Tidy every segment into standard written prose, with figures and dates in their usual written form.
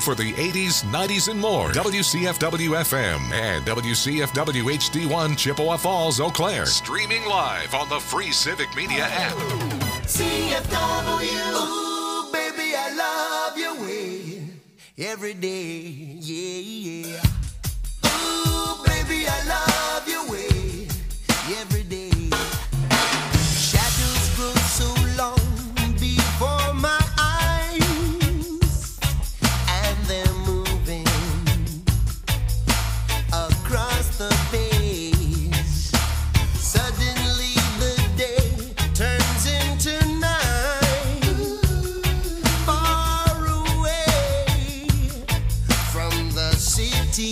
for the 80s, 90s, and more. WCFW-FM and WCFW HD1 Chippewa Falls, Eau Claire. Streaming live on the free Civic Media app. CFW. Ooh, baby, I love your way every day. Yeah, yeah. Ooh, baby, I love your way every day. Shadows grow so long before my eyes, and they're moving across the page. Suddenly the day turns into night, far away from the city.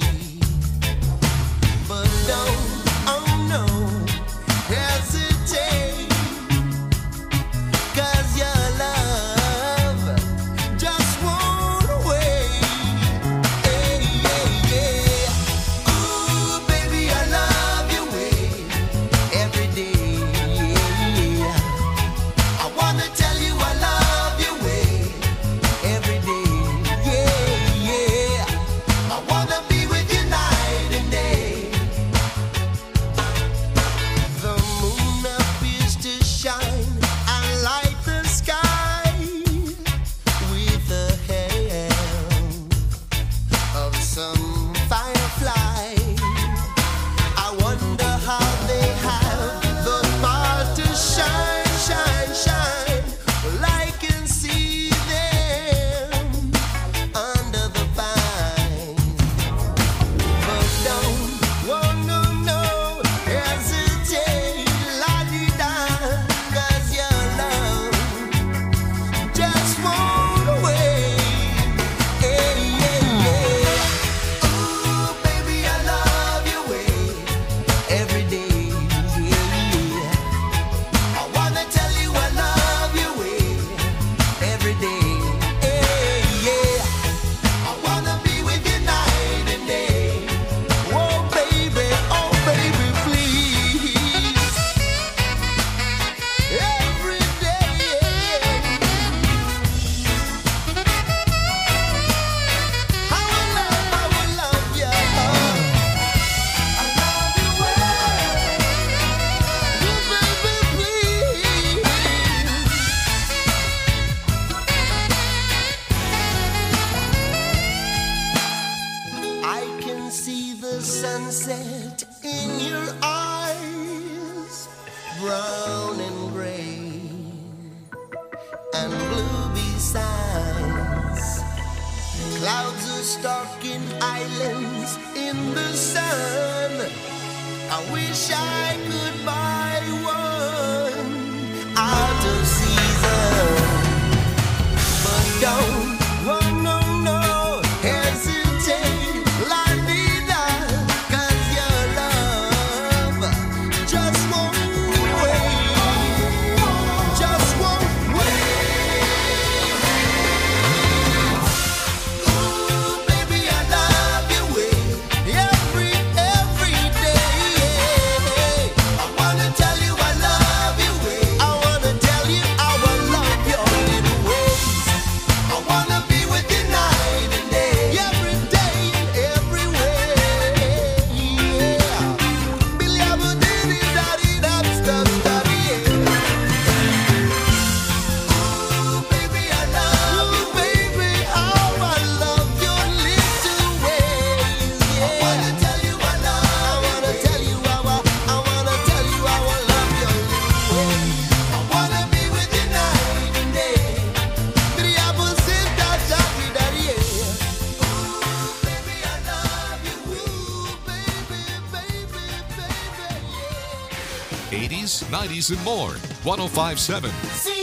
But don't, oh no, hesitate, 'cause your love just won't wait. Hey, yeah, yeah. Ooh, baby, I love your way every day. Yeah. I wanna tell you I love your way every day. Yeah, yeah. I wanna be with you night and day. The moon appears to shine and light the sky with the help of some firefly. I wonder how they have the power to shine, shine, shine. Well, I can see them under the pine. But don't, oh no, no, hesitate, la-di-da, 'cause your love just won't wait. Hey, yeah, yeah. Ooh, baby, I love your way every day. Yeah, yeah. I wanna tell you I love your way every day. Hey, yeah. I wanna be with you night and day. Oh baby, please. Every day. I will love you. I love you well. Oh baby, please. I can see the sunset in your eyes, brown and gray and blue besides. Clouds are stalking islands in the sun. I wish I could buy one out of season. But don't, oh no, no, hesitate, la-di-da, 'cause your love just won't wait, just won't wait. Ooh, baby, I love your way every day. I wanna tell you I love your way. I wanna tell you I will love your little ways. I wanna be with you night and day, every day and everywhere. Yeah. Billy Abadini, daddy, that's the daddy. Ooh, baby, I love you, baby. Oh, I love your little ways. Yeah. I wanna tell you I love. I wanna tell you I will love your little ways. I wanna be with you night and day. Billy Abadini, daddy, daddy. Ooh, baby, I love you. Ooh, baby, yeah. 80s, 90s, and more. 1057.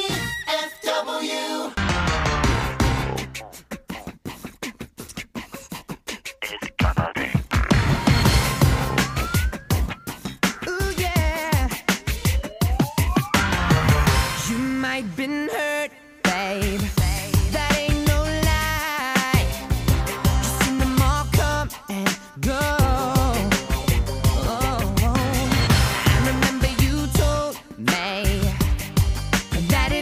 CFW. Ooh, yeah. You might been hurt, babe. That ain't no lie. You seen them all come and go. Oh, I remember you told me that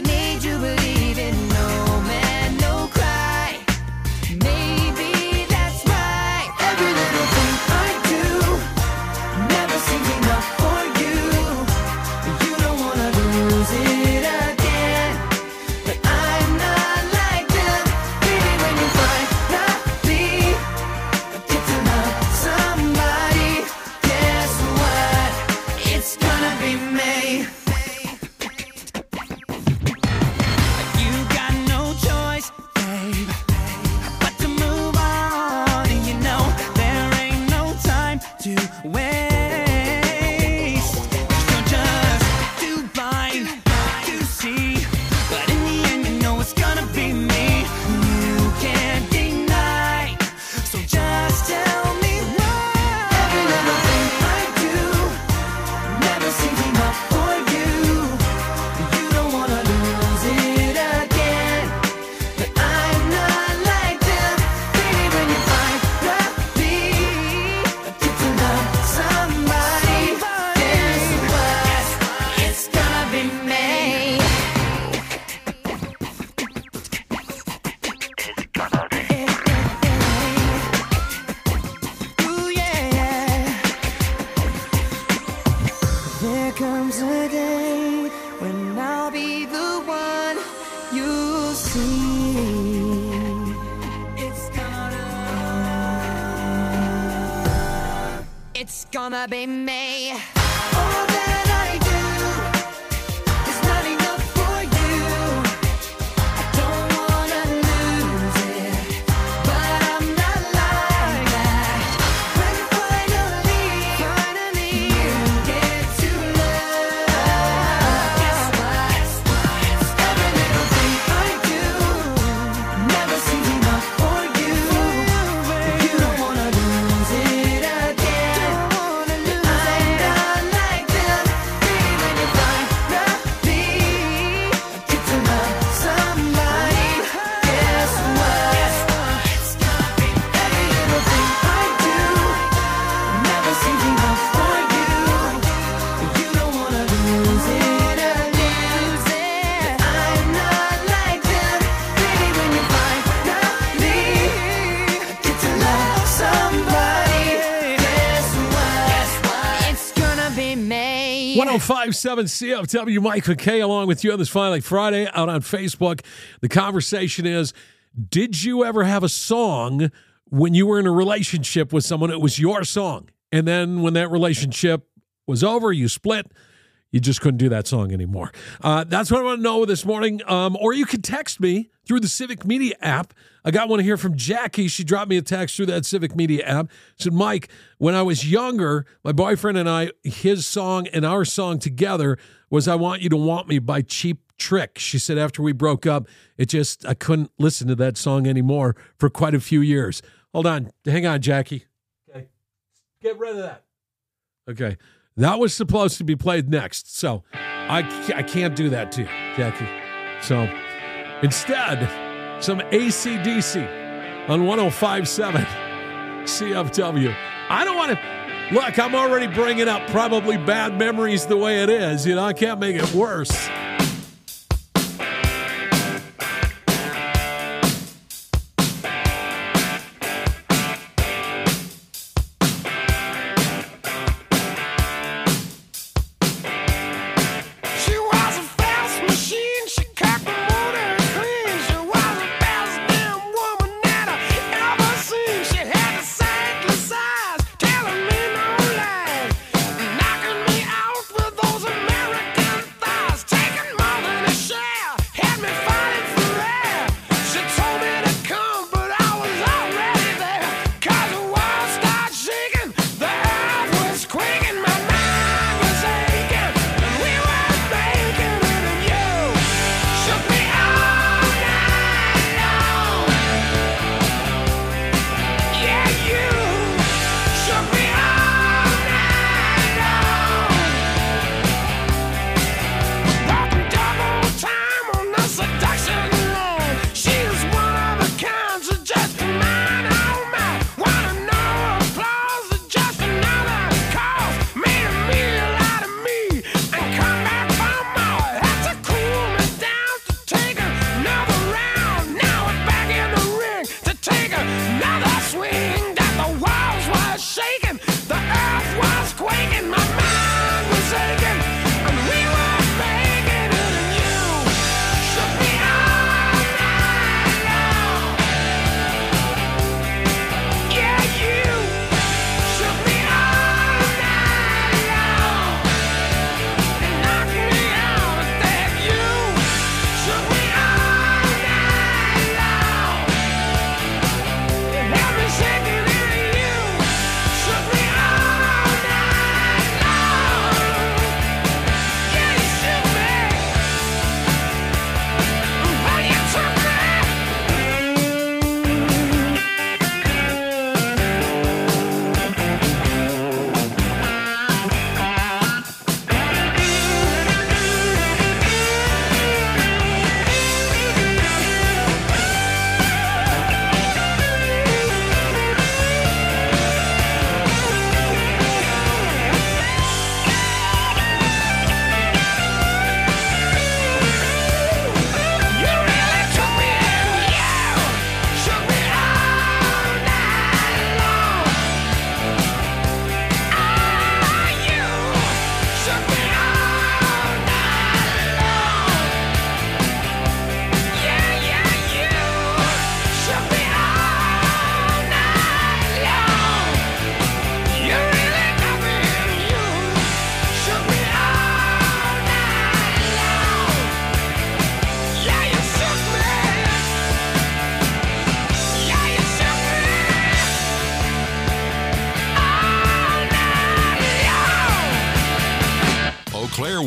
it's gonna be me. All that I do is not enough for you. I don't wanna lose it, but I'm not like that. When finally you get to love, guess what? Every little thing I do never seems enough for you. You don't wanna lose it again. I'm not like them. Baby, when you finally get to love somebody, guess what? Every little thing I do never seems enough for you. You don't wanna lose it again. I'm not like them. Baby, when you finally get to love somebody, guess what? It's gonna be me. 1057 CFW, Mike McKay, along with you on this Finally Friday out on Facebook. The conversation is, did you ever have a song when you were in a relationship with someone? It was your song. And then when that relationship was over, you split, you just couldn't do that song anymore. That's what I want to know this morning. Or you could text me through the Civic Media app. I got one here from Jackie. She dropped me a text through that Civic Media app. Said, Mike, when I was younger, my boyfriend and I, his song and our song together was I Want You to Want Me by Cheap Trick. She said after we broke up, I couldn't listen to that song anymore for quite a few years. Hold on. Hang on, Jackie. Okay. Get rid of that. Okay. That was supposed to be played next. So I can't do that to you, Jackie. So instead, some AC/DC on 1057 CFW. I don't want to... Look, I'm already bringing up probably bad memories the way it is. You know, I can't make it worse. She was a fast machine. She cut the motor clean. She was the best damn woman that I ever seen. She had the sightless eyes, telling me no lies, knocking me out with those American thighs, taking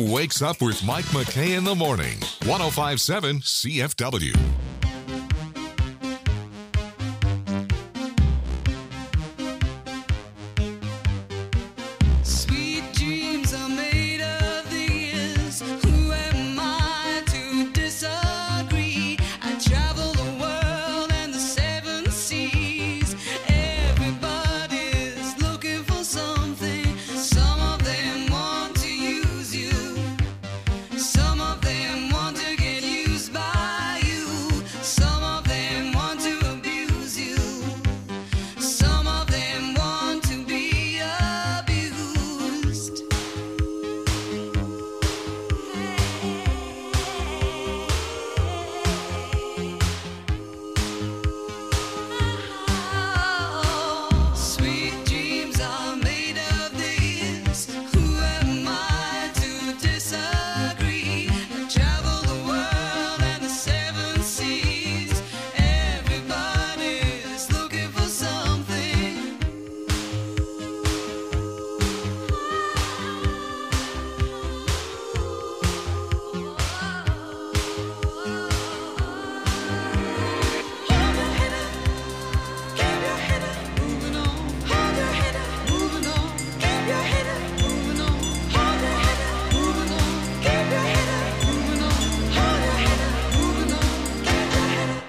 wakes up with Mike McKay in the morning. 105.7 CFW. Sweet dreams are made of these. Who am I to disagree? I travel the world and the seven seas. Everybody's looking for something. Some of them want to use you. Some of them want to get used by you. Some of them want to abuse you. Some of them want to be abused. Sweet dreams are made of these. Who am I to disagree? I travel the world and the seven seas. Everybody's looking for something. Hold your head up, keep your head up, moving on. Hold your head up, moving on. Keep your head up, moving on. Hold your head up, moving on. Keep your head up, moving on. Hold your head up, moving on. Keep your head up.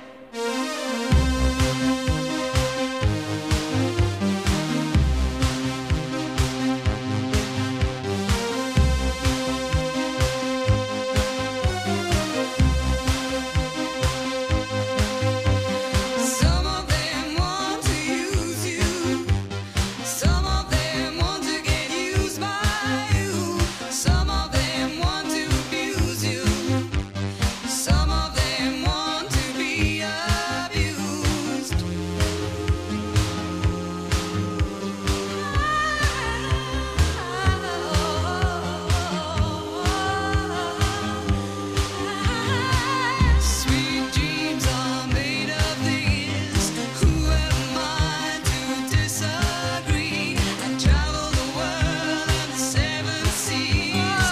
Some of them want to use you. Some of them want to get used by you. Some of them want to abuse you. Some of them want to be abused. Sweet dreams are made of these. Who am I to disagree? I travel the world and the seven seas.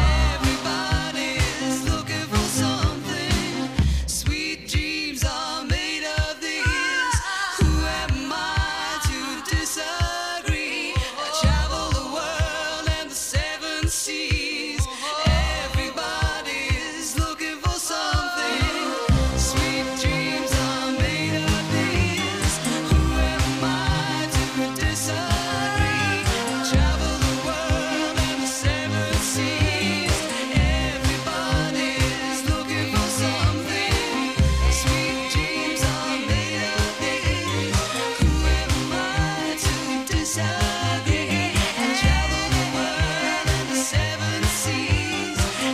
Everybody's looking for something. Sweet dreams are made of these. Who am I to disagree? I travel the world and the seven seas. Everybody's looking for something. Sweet dreams are made of these. Who am I to disagree? I travel the world and the seven seas. Everybody's looking for something. Sweet dreams are made of these. Who am I to disagree? I travel the world and the seven seas.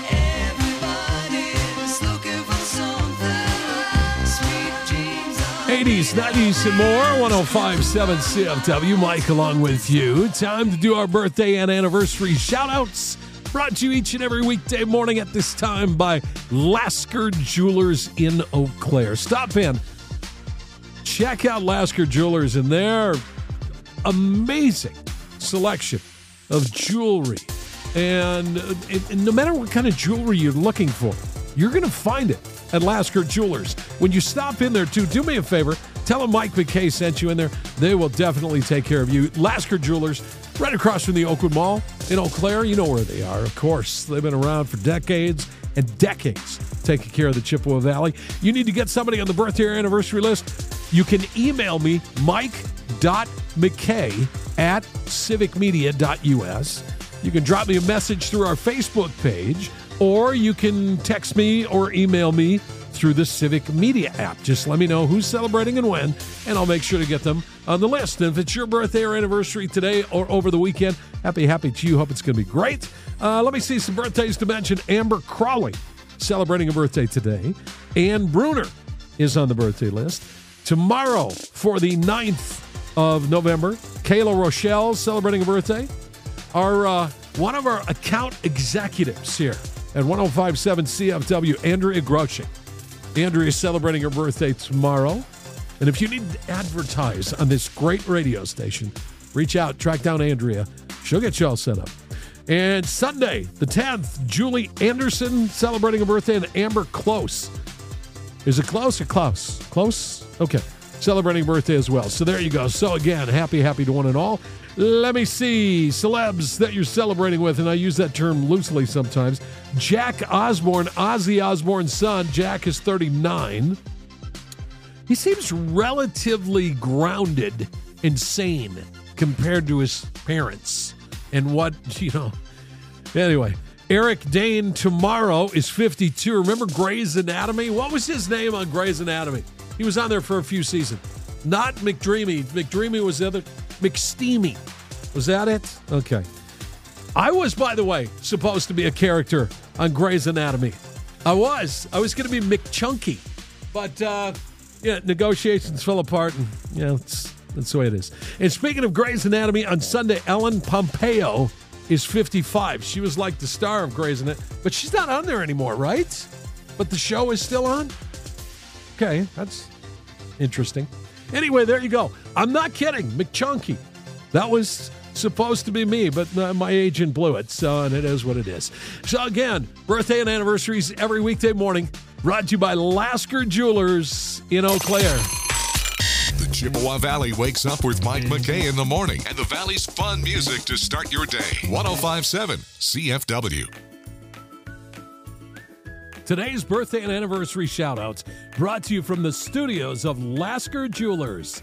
Everybody's looking for something. Sweet dreams are 80s, 90s, and more. 105.7 CFW. Mike along with you. Time to do our birthday and anniversary shout-outs. Brought to you each and every weekday morning at this time by Lasker Jewelers in Eau Claire. Stop in. Check out Lasker Jewelers and their amazing selection of jewelry. And no matter what kind of jewelry you're looking for, you're going to find it at Lasker Jewelers. When you stop in there, too, do me a favor. Tell them Mike McKay sent you in there. They will definitely take care of you. Lasker Jewelers, right across from the Oakwood Mall in Eau Claire. You know where they are, of course. They've been around for decades and decades taking care of the Chippewa Valley. You need to get somebody on the birthday or anniversary list. You can email me, mike.mckay@civicmedia.us. You can drop me a message through our Facebook page, or you can text me or email me through the Civic Media app. Just let me know who's celebrating and when, and I'll make sure to get them on the list. And if it's your birthday or anniversary today or over the weekend, happy to you. Hope it's going to be great. Let me see some birthdays to mention. Amber Crawley, celebrating a birthday today. Ann Bruner is on the birthday list. Tomorrow, for the 9th of November, Kayla Rochelle celebrating a birthday. One of our account executives here at 105.7 CFW, Andrea Groshing. Andrea is celebrating her birthday tomorrow. And if you need to advertise on this great radio station, reach out, track down Andrea. She'll get you all set up. And Sunday, the 10th, Julie Anderson celebrating a birthday, and Amber Close. Is it close or close? Close? Okay. Celebrating a birthday as well. So there you go. So again, happy to one and all. Let me see. Celebs that you're celebrating with, and I use that term loosely sometimes. Jack Osborne, Ozzy Osbourne's son. Jack is 39. He seems relatively grounded and sane compared to his parents. And what, Anyway, Eric Dane tomorrow is 52. Remember Grey's Anatomy? What was his name on Grey's Anatomy? He was on there for a few seasons. Not McDreamy. McDreamy was the other. McSteamy. Was that it? Okay. I was, by the way, supposed to be a character on Grey's Anatomy. I was going to be McChunky. But, negotiations fell apart, and, that's the way it is. And speaking of Grey's Anatomy, on Sunday, Ellen Pompeo is 55. She was like the star of Grey's Anatomy, but she's not on there anymore, right? But the show is still on? Okay, that's interesting. Anyway, there you go. I'm not kidding. McChunky. That was supposed to be me, but my agent blew it, and it is what it is. So again, birthday and anniversaries every weekday morning, brought to you by Lasker Jewelers in Eau Claire. The Chippewa Valley wakes up with Mike McKay in the morning and the Valley's fun music to start your day. 105.7 CFW. Today's birthday and anniversary shout-outs brought to you from the studios of Lasker Jewelers.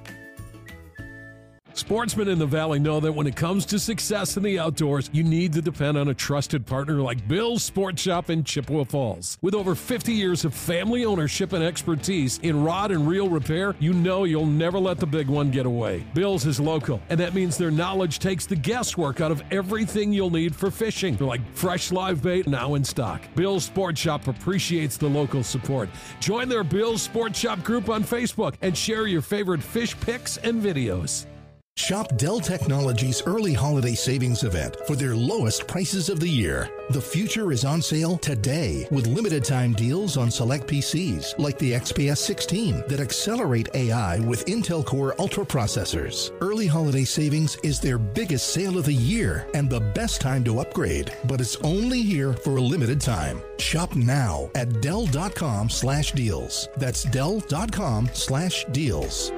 Sportsmen in the Valley know that when it comes to success in the outdoors, you need to depend on a trusted partner like Bill's Sport Shop in Chippewa Falls. With over 50 years of family ownership and expertise in rod and reel repair, you know you'll never let the big one get away. Bill's is local, and that means their knowledge takes the guesswork out of everything you'll need for fishing, like fresh live bait now in stock. Bill's Sport Shop appreciates the local support. Join their Bill's Sport Shop group on Facebook and share your favorite fish pics and videos. Shop Dell Technologies' early holiday savings event for their lowest prices of the year. The future is on sale today with limited time deals on select PCs like the XPS 16 that accelerate AI with Intel Core Ultra processors. Early holiday savings is their biggest sale of the year and the best time to upgrade, but it's only here for a limited time. Shop now at Dell.com/deals. That's Dell.com/deals.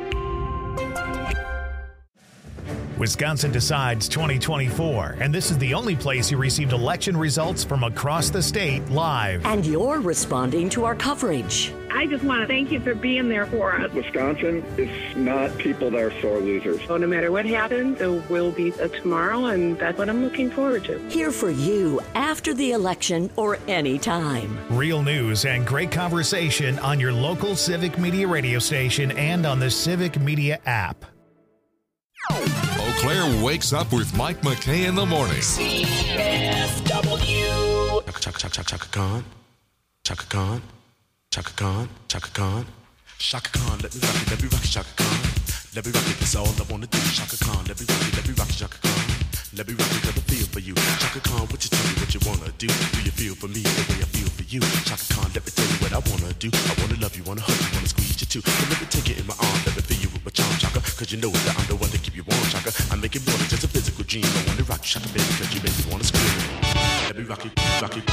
Wisconsin Decides 2024, and this is the only place you received election results from across the state live. And you're responding to our coverage. I just want to thank you for being there for us. Wisconsin is not people that are sore losers. So no matter what happens, there will be a tomorrow, and that's what I'm looking forward to. Here for you after the election or any time. Real news and great conversation on your local Civic Media radio station and on the Civic Media app. Eau Claire wakes up with Mike McKay in the morning. CFW. Chaka Khan. Chaka Khan. Chaka Khan. Chaka Khan. Chaka Khan, let me rock it, Chaka Khan. Let me rock it, that's all I wanna do. Chaka Khan, let me rock it, Chaka Khan. Let me rock it, cause I feel for you. Chaka Khan, what you tell me what you wanna do? Do you feel for me the way I feel for you? Chaka Khan, let me tell you what I wanna do. I wanna love you, wanna hug you, wanna squeeze you too. So let me take it in my arms, let me feel you with my charm, Chaka. Cause you know that I'm the one to keep you warm, Chaka. I make it more than just a physical dream. I wanna rock you, Chaka, baby, cause you make me wanna scream. Let me rock you, rock you.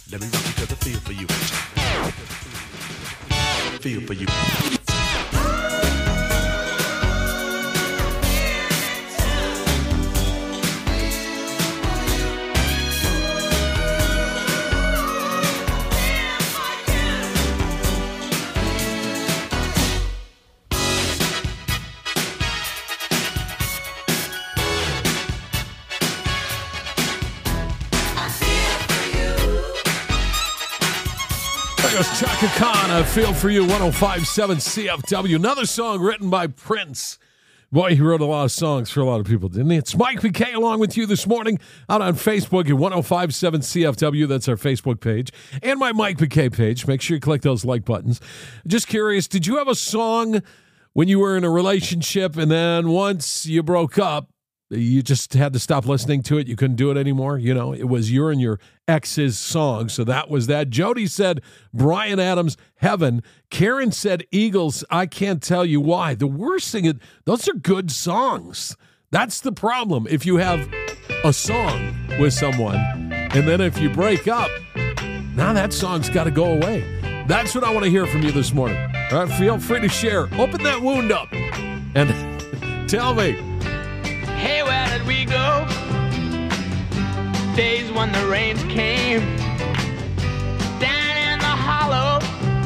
Let me rock it 'cause I feel for you. Feel for you. Chaka Khan, I Feel For You, 105.7 CFW. Another song written by Prince. Boy, he wrote a lot of songs for a lot of people, didn't he? It's Mike McKay along with you this morning out on Facebook at 105.7 CFW. That's our Facebook page. And my Mike McKay page. Make sure you click those like buttons. Just curious, did you have a song when you were in a relationship and then once you broke up, you just had to stop listening to it? You couldn't do it anymore? You know, it was your and your ex's song. So that was that. Jody said Bryan Adams, Heaven. Karen said Eagles, I Can't Tell You Why. The worst thing is, those are good songs. That's the problem. If you have a song with someone and then if you break up, now that song's got to go away. That's what I want to hear from you this morning. All right, feel free to share. Open that wound up and tell me. Hey, where did we go? Days when the rains came. Down in the hollow,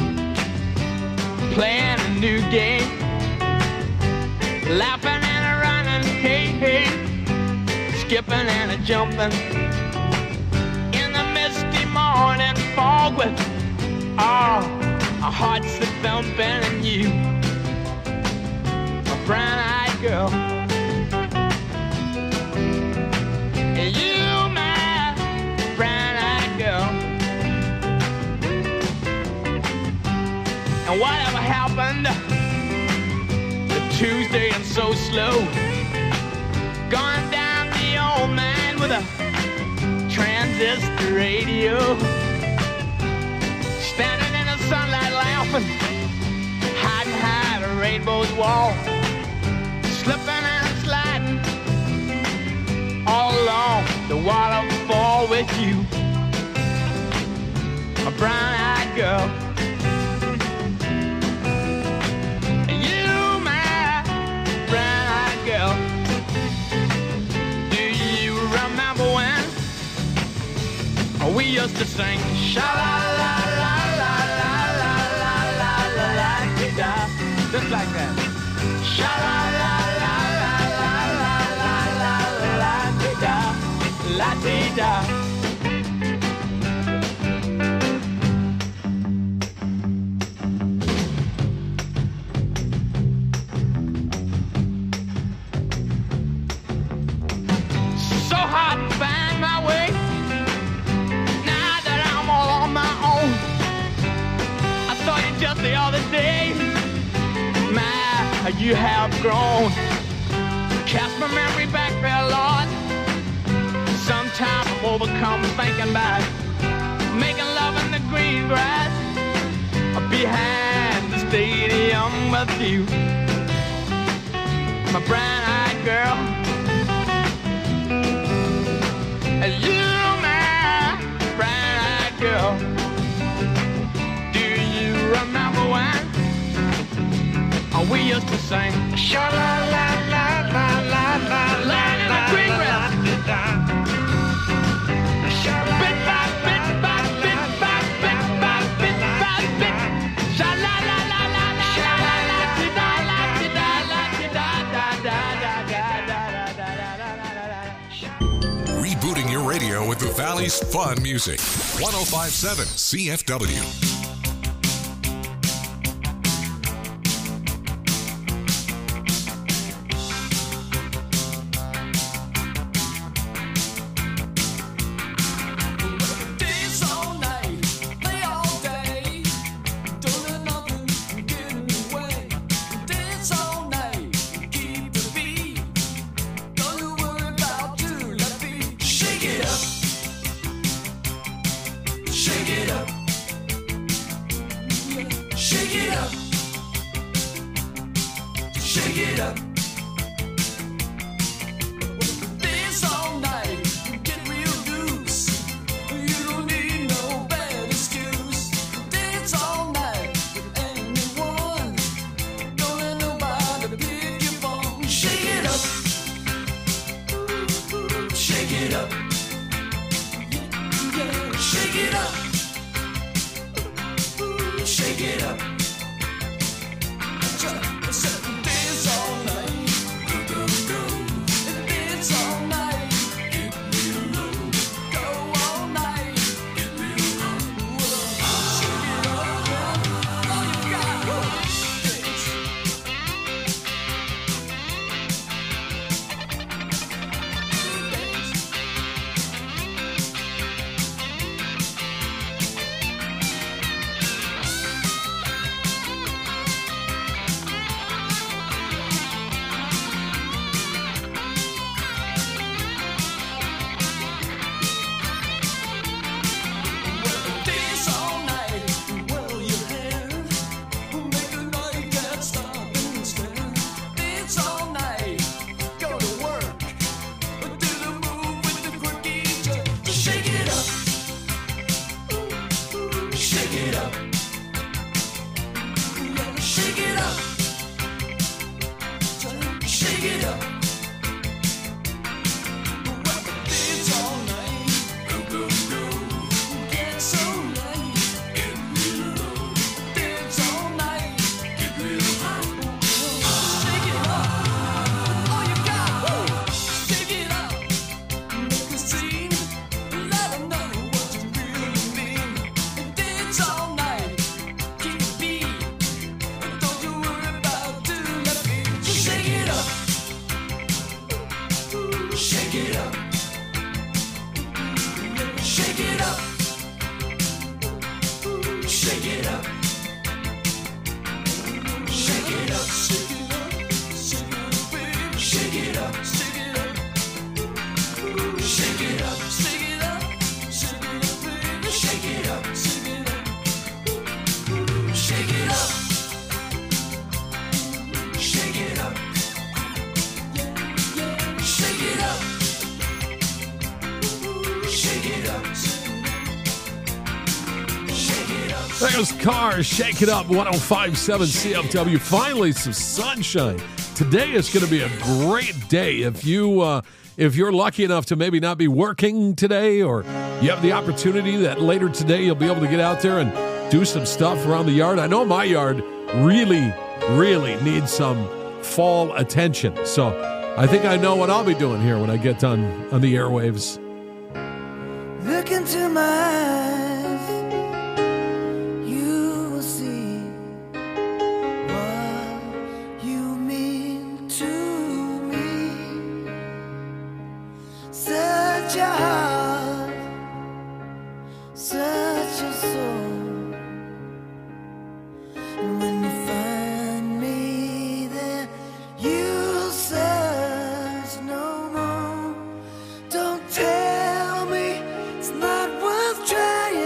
playing a new game. Laughing and a running, hey, hey. Skipping and a jumping. In the misty morning fog with, our hearts a thumping and you, a brown-eyed girl. You, my brown-eyed girl. And whatever happened to Tuesday and so slow? Gone down the old man with a transistor radio. Standing in the sunlight laughing, hiding behind a rainbow's wall. Slipping and sliding all along the waterfall with you, a brown-eyed girl. You, my brown-eyed girl. Do you remember when we used to sing sha-la-la-la-la-la-la-la-la-la-la-la-la-la-la-la, just like that. La-dee-da. So hard to find my way now that I'm all on my own. I saw you just the other day. My, you have grown. Cast my memory back there, Lord. Sometimes I'm overcome thinking about making love in the green grass behind the stadium with you, my brown-eyed girl. You, my brown-eyed girl. Do you remember when we used to sing sha-la-la-la-la-la-la-la in the green grass? Bit by bit by bit by bit by bit by bit. Rebooting your radio with the Valley's fun music. 105.7 CFW. Dance all night, get real loose. You don't need no Shake it up. Dance all night. Go, go, go. Dance all night. Get real low. Go all night. Get real low. Shake it up. All you got. Dance. Dance all night, whirl your hair, make a night can't stop and stare. Dance all night, go to work, do the move with the quirky jerk. Shake it up, shake it up, shake it up, shake it up. Dance all night, go go go. Get so nice, get real low. Dance all night, get real high. Shake it up, all you got. Shake it up, make a scene, let 'em know what you really mean. Dance all night, keep the beat. Don't you worry about doing nothing. Shake it up, shake it up, shake it up. Shake it up. Shake it up. Shake it up. Shake it up, baby. Shake it up. Shake it up. Shake it up. Shake it up. Shake it up, baby. Shake it up. Shake it up. Shake it up. Shake it up. Yeah, yeah. Shake it up. Shake it up. Shake it up. There's Cars, Shake It Up, 105.7 CFW. Finally, some sunshine. Today is going to be a great day. If you're lucky enough to maybe not be working today, or you have the opportunity that later today you'll be able to get out there and do some stuff around the yard. I know my yard really, really needs some fall attention. So I think I know what I'll be doing here when I get done on the airwaves. Look into my eyes, you will see what you mean to me. Such a heart, such a soul. And when you find me there, you'll search no more. Don't tell me it's not worth trying.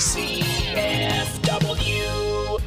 CFW.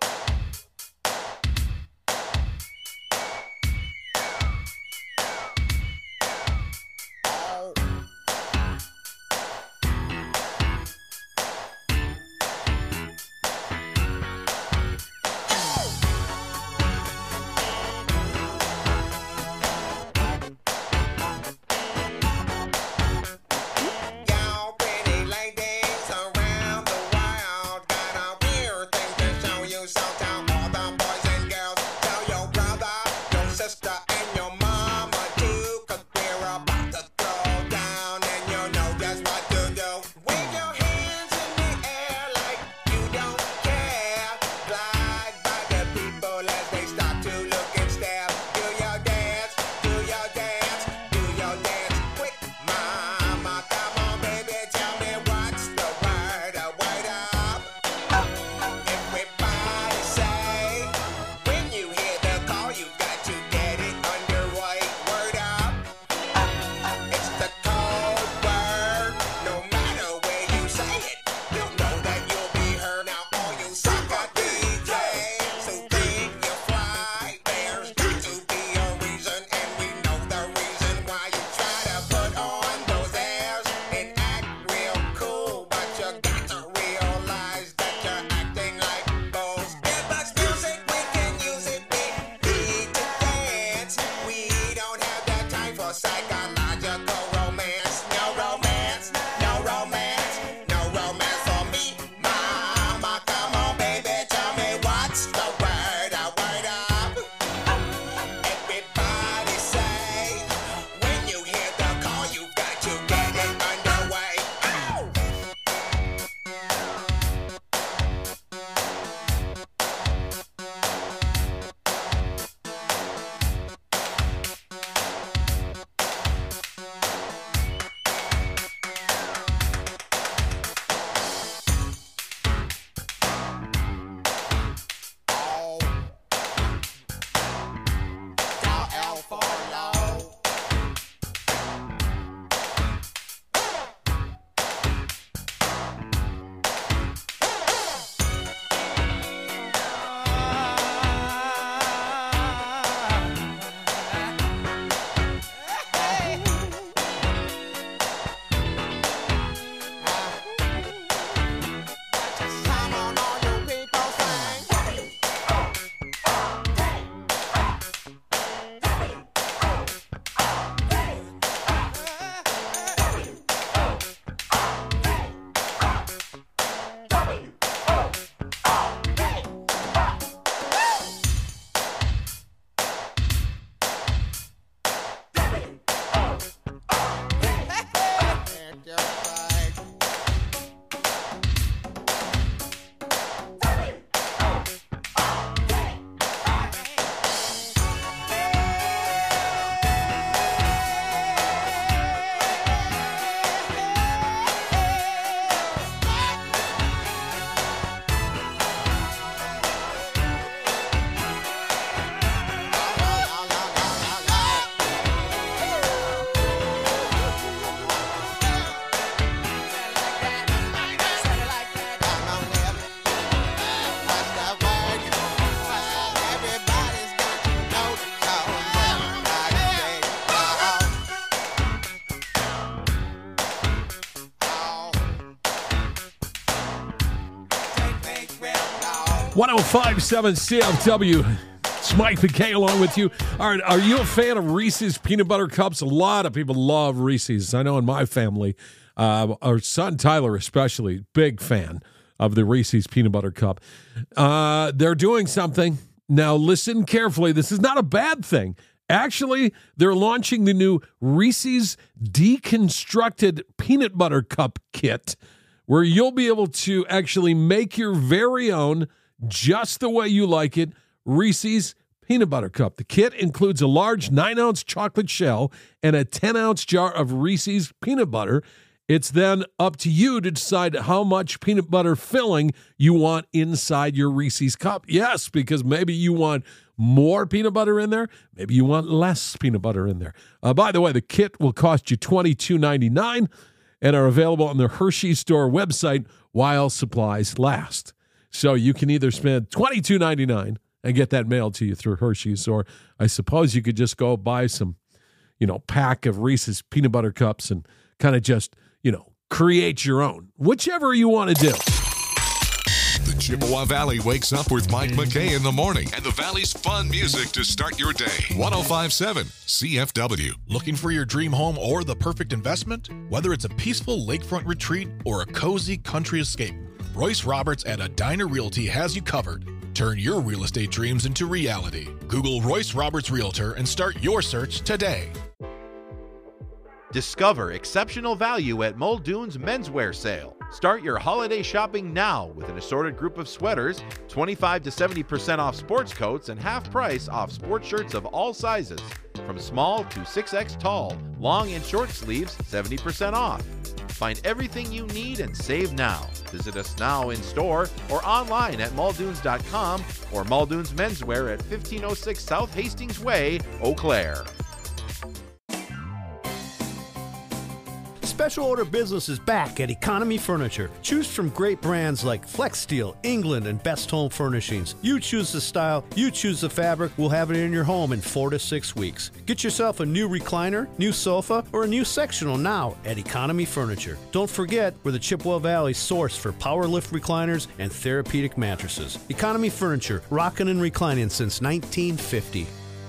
Y'all pretty ladies around the world got a weird thing to show you. So tell all the boys and girls, tell your brother, your sister, and your mama too. 'Cause we're about to throw down and you know just what to do. Wave your hands in the air like you don't care. Glide by the people as they stop to look and stare. Do your dance, do your dance, do your dance quick, mama. Come on, baby, tell me what's the word up. Everybody say, when you hear the call, you got to get it underway. Word up. It's the code word. No matter where you say it, you'll know that you'll be heard. Now all you sucker DJs who think you're fly, there's got to be a reason, and we know the reason why you try to put on those airs and act real cool, but you got to realize that you're acting like fools. Give us music, we can use it. We need to dance. We don't have the time for psychological romance. No romance, no romance, no romance for me, mama. Come on, baby, tell me what's the word up. Everybody say, when you hear the call, you got to get it underway. Ow! L for low. Come on, all you people sing. One 1057 CFW. It's Mike McKay along with you. All right, are you a fan of Reese's peanut butter cups? A lot of people love Reese's. I know in my family, our son Tyler especially, big fan of the Reese's peanut butter cup. They're doing something. Now listen carefully. This is not a bad thing. Actually, they're launching the new Reese's Deconstructed Peanut Butter Cup Kit, where you'll be able to actually make your very own, just the way you like it, Reese's Peanut Butter Cup. The kit includes a large 9-ounce chocolate shell and a 10-ounce jar of Reese's peanut butter. It's then up to you to decide how much peanut butter filling you want inside your Reese's cup. Yes, because maybe you want more peanut butter in there. Maybe you want less peanut butter in there. By the way, the kit will cost you $22.99. and are available on the Hershey store website while supplies last. So you can either spend $22.99 and get that mailed to you through Hershey's, or I suppose you could just go buy some, pack of Reese's peanut butter cups and kind of just, create your own, whichever you want to do. The Chippewa Valley wakes up with Mike McKay in the morning and the Valley's fun music to start your day. 105.7 CFW. Looking for your dream home or the perfect investment? Whether it's a peaceful lakefront retreat or a cozy country escape, Royce Roberts at Edina Realty has you covered. Turn your real estate dreams into reality. Google Royce Roberts Realtor and start your search today. Discover exceptional value at Muldoon's Menswear Sale. Start your holiday shopping now with an assorted group of sweaters, 25 to 70% off sports coats, and half price off sports shirts of all sizes. From small to 6X tall, long and short sleeves, 70% off. Find everything you need and save now. Visit us now in store or online at muldoons.com or Muldoon's Menswear at 1506 South Hastings Way, Eau Claire. Special order business is back at Economy Furniture. Choose from great brands like Flex Steel, England, and Best Home Furnishings. You choose the style, you choose the fabric, we'll have it in your home in 4 to 6 weeks. Get yourself a new recliner, new sofa, or a new sectional now at Economy Furniture. Don't forget, we're the Chippewa Valley source for power lift recliners and therapeutic mattresses. Economy Furniture, rocking and reclining since 1950.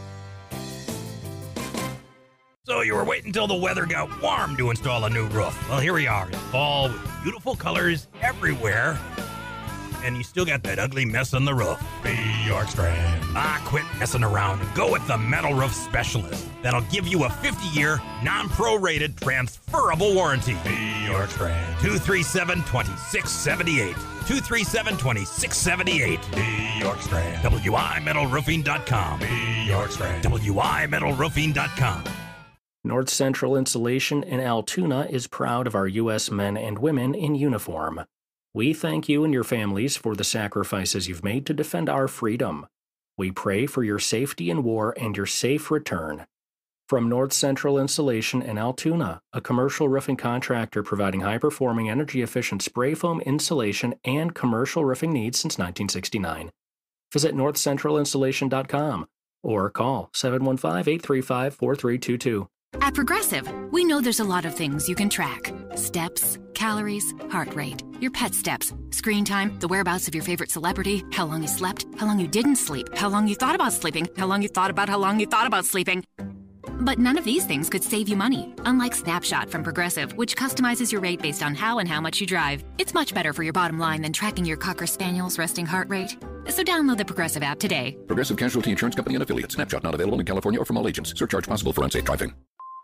So you were waiting until the weather got warm to install a new roof. Well, here we are in fall with beautiful colors everywhere. And you still got that ugly mess on the roof. Be York Strand. Quit messing around and go with the Metal Roof Specialist. That'll give you a 50-year, non-prorated, transferable warranty. Be York Strand. 237-2678. 237-2678. Be York Strand. WIMetalroofing.com. Be York Strand. WIMetalroofing.com. North Central Insulation in Altoona is proud of our U.S. men and women in uniform. We thank you and your families for the sacrifices you've made to defend our freedom. We pray for your safety in war and your safe return. From North Central Insulation in Altoona, a commercial roofing contractor providing high-performing, energy-efficient spray foam insulation and commercial roofing needs since 1969. Visit northcentralinsulation.com or call 715-835-4322. At Progressive, we know there's a lot of things you can track. Steps, calories, heart rate, your pet steps, screen time, the whereabouts of your favorite celebrity, how long you slept, how long you didn't sleep, how long you thought about sleeping, how long you thought about sleeping. But none of these things could save you money, unlike Snapshot from Progressive, which customizes your rate based on how and how much you drive. It's much better for your bottom line than tracking your Cocker Spaniel's resting heart rate. So download the Progressive app today. Progressive Casualty Insurance Company and Affiliates. Snapshot not available in California or from all agents. Surcharge possible for unsafe driving.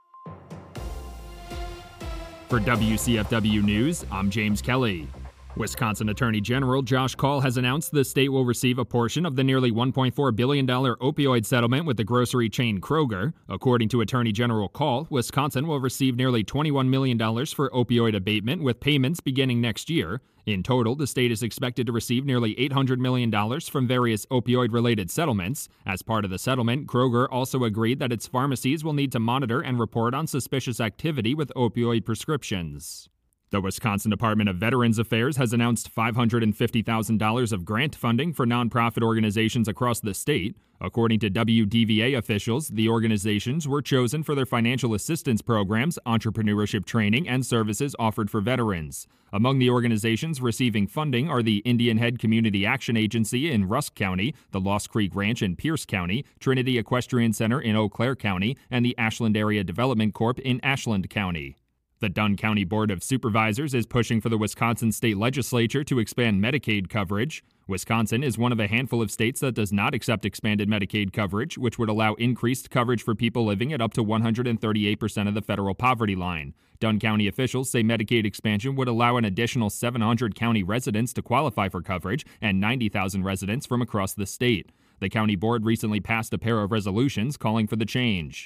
For WCFW News, I'm James Kelly. Wisconsin Attorney General Josh Kaul has announced the state will receive a portion of the nearly $1.4 billion opioid settlement with the grocery chain Kroger. According to Attorney General Kaul, Wisconsin will receive nearly $21 million for opioid abatement, with payments beginning next year. In total, the state is expected to receive nearly $800 million from various opioid-related settlements. As part of the settlement, Kroger also agreed that its pharmacies will need to monitor and report on suspicious activity with opioid prescriptions. The Wisconsin Department of Veterans Affairs has announced $550,000 of grant funding for nonprofit organizations across the state. According to WDVA officials, the organizations were chosen for their financial assistance programs, entrepreneurship training, and services offered for veterans. Among the organizations receiving funding are the Indian Head Community Action Agency in Rusk County, the Lost Creek Ranch in Pierce County, Trinity Equestrian Center in Eau Claire County, and the Ashland Area Development Corp in Ashland County. The Dunn County Board of Supervisors is pushing for the Wisconsin State Legislature to expand Medicaid coverage. Wisconsin is one of a handful of states that does not accept expanded Medicaid coverage, which would allow increased coverage for people living at up to 138% of the federal poverty line. Dunn County officials say Medicaid expansion would allow an additional 700 county residents to qualify for coverage and 90,000 residents from across the state. The county board recently passed a pair of resolutions calling for the change.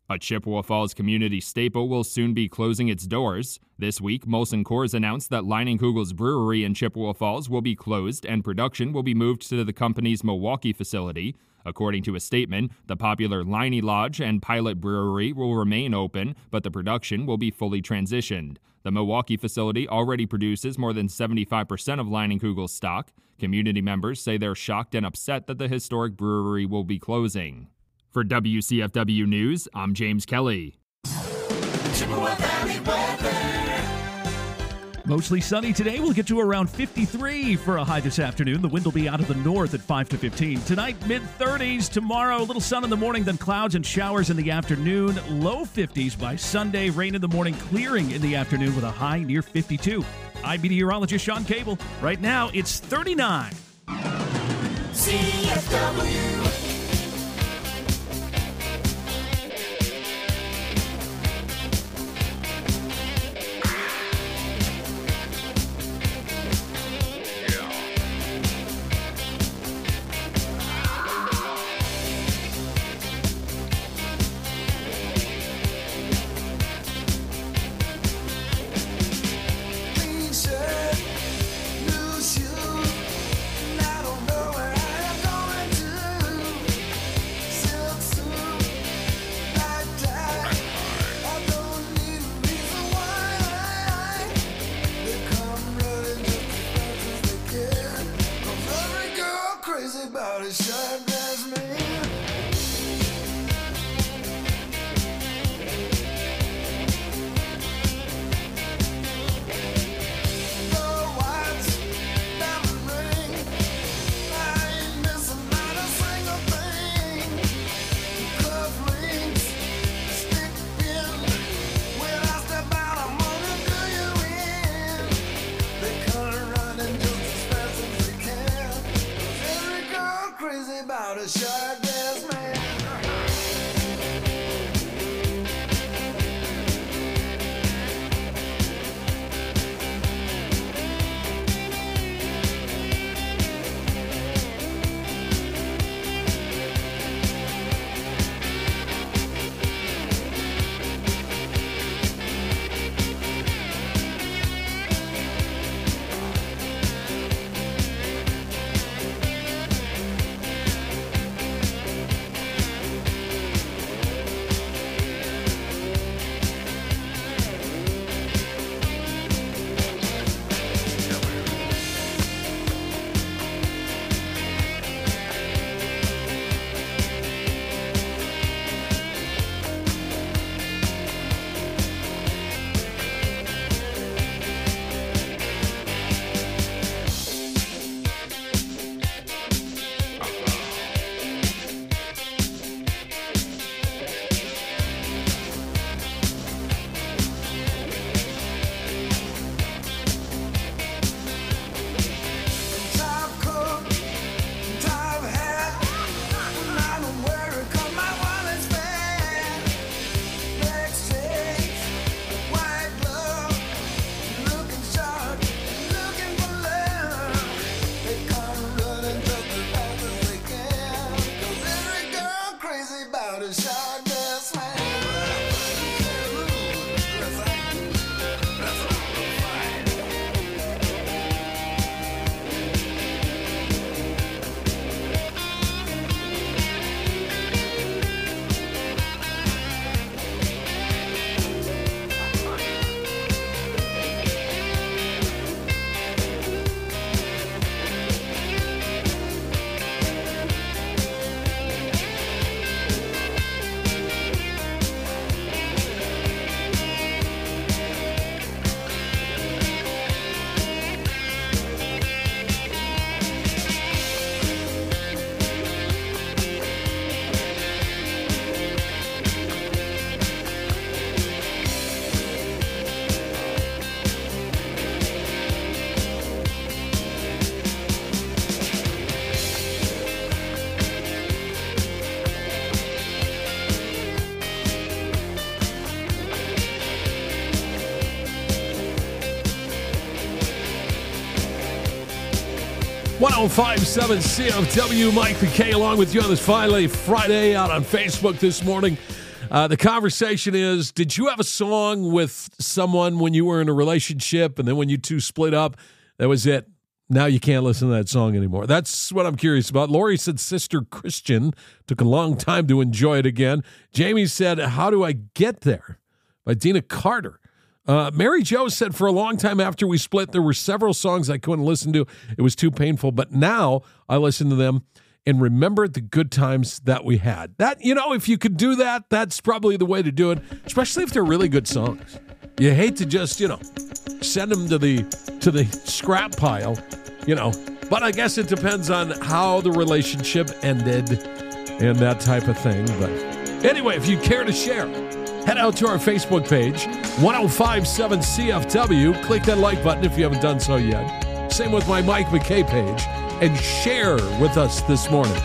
A Chippewa Falls community staple will soon be closing its doors. This week, Molson Coors announced that Leinenkugel's brewery in Chippewa Falls will be closed and production will be moved to the company's Milwaukee facility. According to a statement, the popular Leinie Lodge and Pilot Brewery will remain open, but the production will be fully transitioned. The Milwaukee facility already produces more than 75% of Leinenkugel's stock. Community members say they're shocked and upset that the historic brewery will be closing. For WCFW News, I'm James Kelly. Chippewa Valley weather. Mostly sunny today. We'll get to around 53 for a high this afternoon. The wind will be out of the north at 5 to 15. Tonight, mid-30s. Tomorrow, a little sun in the morning, then clouds and showers in the afternoon. Low 50s by Sunday. Rain in the morning, clearing in the afternoon with a high near 52. I'm meteorologist Sean Cable. Right now, it's 39. CFW. Clean shirt, new shoes, and I don't know where I am going to. Silk suit, black tie, I don't need a reason why. They come running just as fast as they can. 'Cause every girl crazy about a short dress man. Crazy about a short dress man. Top coat, top hat, and I don't wear it 'cause my wallet's fat. Black shades, white glove, looking sharp, looking for love. They come running just as fast as they can. 'Cause every girl crazy about a short dress man. .1057 CFW, Mike McKay along with you on this Friday out on Facebook this morning. The conversation is, did you have a song with someone when you were in a relationship, and then when you two split up, that was it? Now you can't listen to that song anymore. That's what I'm curious about. Lori said Sister Christian. Took a long time to enjoy it again. Jamie said, How Do I Get There? By Dina Carter. Mary Jo said, for a long time after we split, there were several songs I couldn't listen to. It was too painful, but now I listen to them and remember the good times that we had. That, if you could do that, that's probably the way to do it, especially if they're really good songs. You hate to just, send them to the scrap pile, But I guess it depends on how the relationship ended and that type of thing. But anyway, if you care to share, head out to our Facebook page, 1057 CFW. Click that like button if you haven't done so yet. Same with my Mike McKay page. And share with us this morning.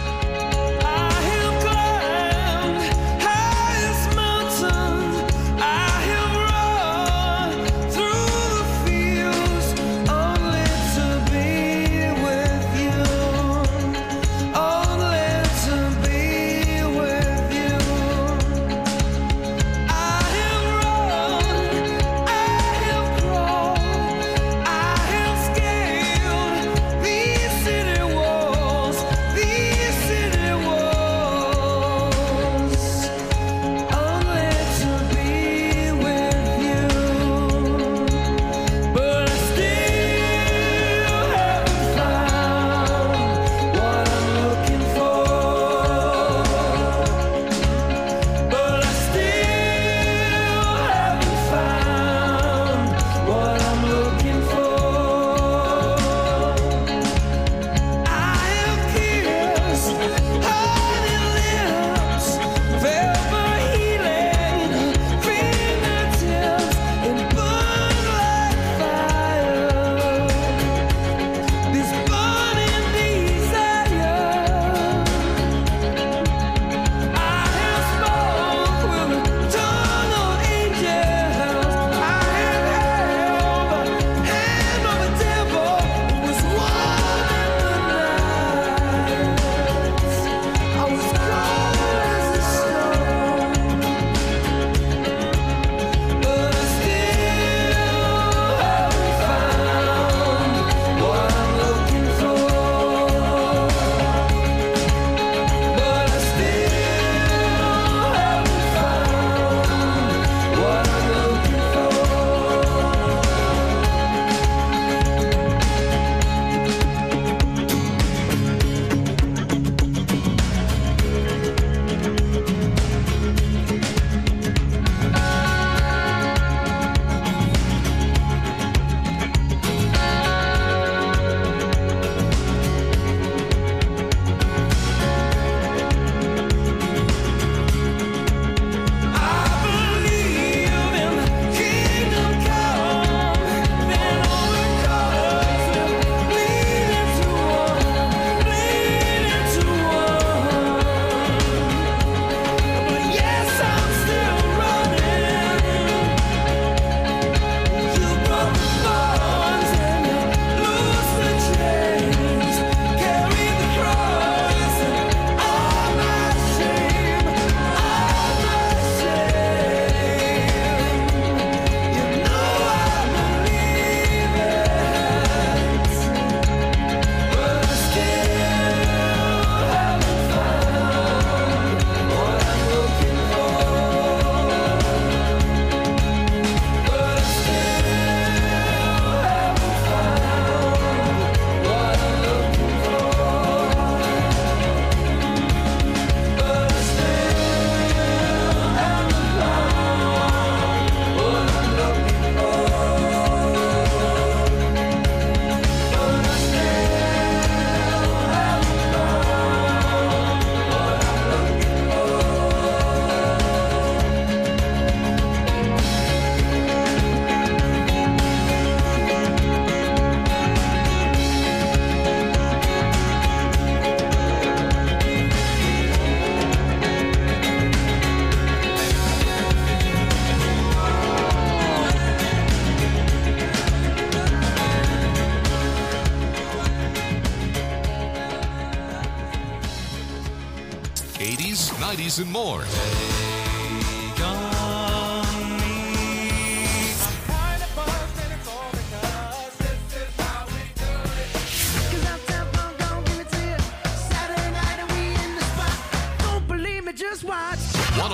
and more.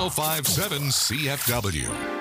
1057 CFW.